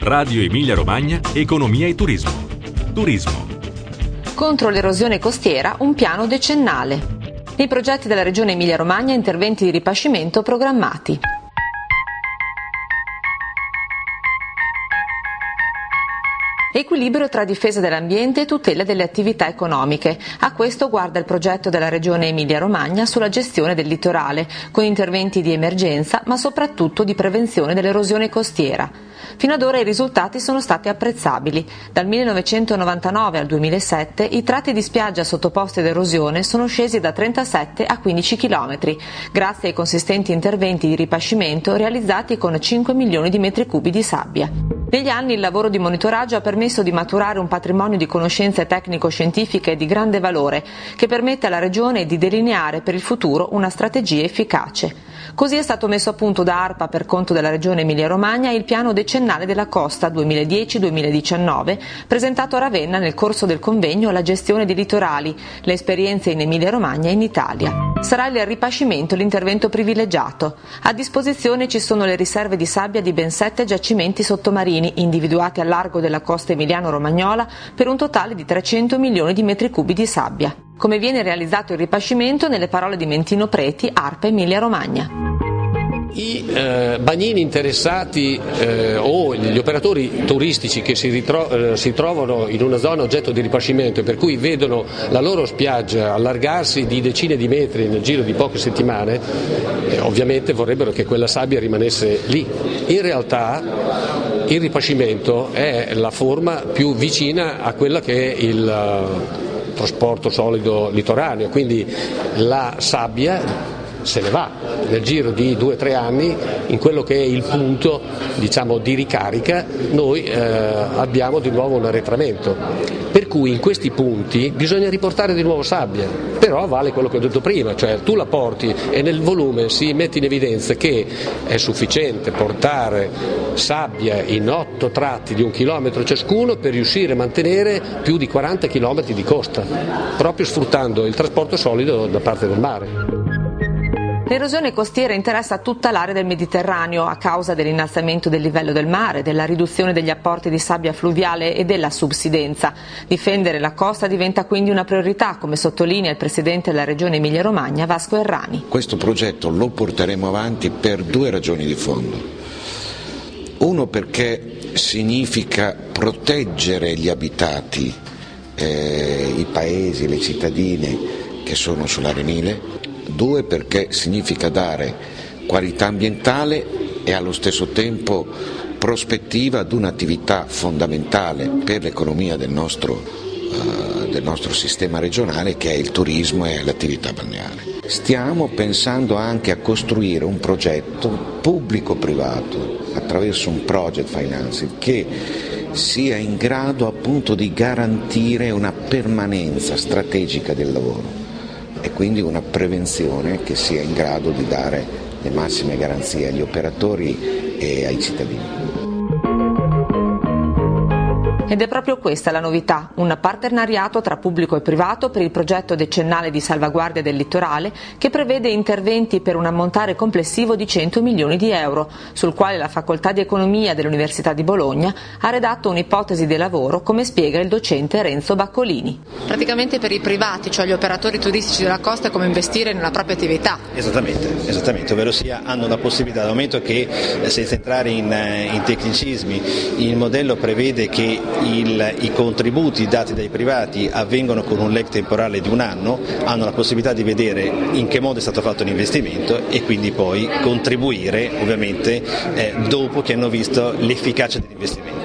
Radio Emilia Romagna, Economia e Turismo. Turismo. Contro l'erosione costiera, un piano decennale. Nei progetti della Regione Emilia Romagna interventi di ripascimento programmati. Equilibrio tra difesa dell'ambiente e tutela delle attività economiche. A questo guarda il progetto della Regione Emilia-Romagna sulla gestione del litorale, con interventi di emergenza, ma soprattutto di prevenzione dell'erosione costiera. Fino ad ora i risultati sono stati apprezzabili. Dal 1999 al 2007 i tratti di spiaggia sottoposti ad erosione sono scesi da 37 a 15 km, grazie ai consistenti interventi di ripascimento realizzati con 5 milioni di metri cubi di sabbia. Negli anni il lavoro di monitoraggio ha permesso di maturare un patrimonio di conoscenze tecnico-scientifiche di grande valore che permette alla Regione di delineare per il futuro una strategia efficace. Così è stato messo a punto da ARPA per conto della Regione Emilia-Romagna il piano decennale della costa 2010-2019, presentato a Ravenna nel corso del convegno La gestione dei litorali, le esperienze in Emilia-Romagna e in Italia. Sarà il ripascimento l'intervento privilegiato. A disposizione ci sono le riserve di sabbia di ben 7 giacimenti sottomarini, individuati al largo della costa emiliano-romagnola per un totale di 300 milioni di metri cubi di sabbia. Come viene realizzato il ripascimento nelle parole di Mentino Preti, ARPA Emilia-Romagna. I bagnini interessati o gli operatori turistici che si trovano in una zona oggetto di ripascimento e per cui vedono la loro spiaggia allargarsi di decine di metri nel giro di poche settimane, ovviamente vorrebbero che quella sabbia rimanesse lì. In realtà il ripascimento è la forma più vicina a quella che è il trasporto solido litoraneo, quindi la sabbia se ne va nel giro di 2 o 3 anni in quello che è il punto, diciamo, di ricarica. Noi abbiamo di nuovo un arretramento, per cui in questi punti bisogna riportare di nuovo sabbia, però vale quello che ho detto prima, cioè tu la porti e nel volume si mette in evidenza che è sufficiente portare sabbia in 8 tratti di 1 chilometro ciascuno per riuscire a mantenere più di 40 chilometri di costa, proprio sfruttando il trasporto solido da parte del mare. L'erosione costiera interessa tutta l'area del Mediterraneo a causa dell'innalzamento del livello del mare, della riduzione degli apporti di sabbia fluviale e della subsidenza. Difendere la costa diventa quindi una priorità, come sottolinea il presidente della Regione Emilia-Romagna, Vasco Errani. Questo progetto lo porteremo avanti per 2 ragioni di fondo. Uno, perché significa proteggere gli abitati, i paesi, le cittadine che sono sull'area Mile. 2, perché significa dare qualità ambientale e allo stesso tempo prospettiva ad un'attività fondamentale per l'economia del nostro sistema regionale, che è il turismo e l'attività balneare. Stiamo pensando anche a costruire un progetto pubblico-privato attraverso un project financing che sia in grado appunto di garantire una permanenza strategica del lavoro e quindi una prevenzione che sia in grado di dare le massime garanzie agli operatori e ai cittadini. Ed è proprio questa la novità, un partenariato tra pubblico e privato per il progetto decennale di salvaguardia del litorale che prevede interventi per un ammontare complessivo di 100 milioni di euro, sul quale la Facoltà di Economia dell'Università di Bologna ha redatto un'ipotesi di lavoro, come spiega il docente Renzo Baccolini. Praticamente per i privati, cioè gli operatori turistici della costa, è come investire nella propria attività. Esattamente, ovvero sia hanno la possibilità, dal momento che senza entrare in tecnicismi, il modello prevede che i contributi dati dai privati avvengono con un lag temporale di 1 anno, hanno la possibilità di vedere in che modo è stato fatto l'investimento e quindi poi contribuire ovviamente dopo che hanno visto l'efficacia dell'investimento.